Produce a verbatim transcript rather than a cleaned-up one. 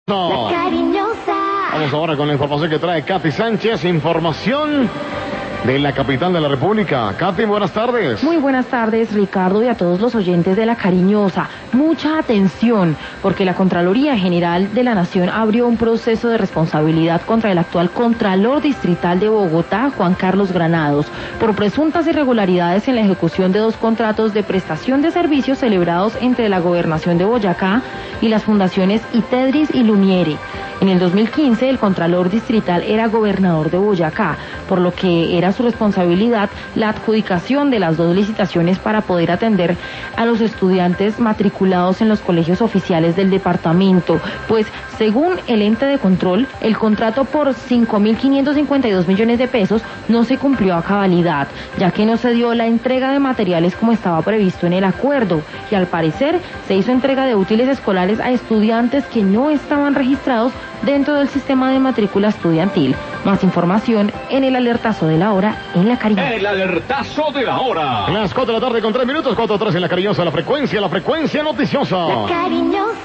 No. La cariñosa. Vamos ahora con la información que trae Katy Sánchez, información de la capital de la República. Katy, buenas tardes. Muy buenas tardes, Ricardo, y a todos los oyentes de La Cariñosa. Mucha atención, porque la Contraloría General de la Nación abrió un proceso de responsabilidad contra el actual Contralor Distrital de Bogotá, Juan Carlos Granados, por presuntas irregularidades en la ejecución de dos contratos de prestación de servicios celebrados entre la Gobernación de Boyacá y las fundaciones Itedris y Lumiere. En el dos mil quince, el Contralor Distrital era gobernador de Boyacá, por lo que era su responsabilidad la adjudicación de las dos licitaciones para poder atender a los estudiantes matriculados en los colegios oficiales del departamento, pues según el ente de control, el contrato por cinco mil quinientos cincuenta y dos millones de pesos no se cumplió a cabalidad, ya que no se dio la entrega de materiales como estaba previsto en el acuerdo, y al parecer se hizo entrega de útiles escolares a estudiantes que no estaban registrados dentro del sistema de matrícula estudiantil. Más información en el alertazo de la hora en La Cariñosa. El alertazo de la hora. Las cuatro de la tarde con tres minutos, cuatro tres en La Cariñosa, la frecuencia, la frecuencia noticiosa. La cariñosa.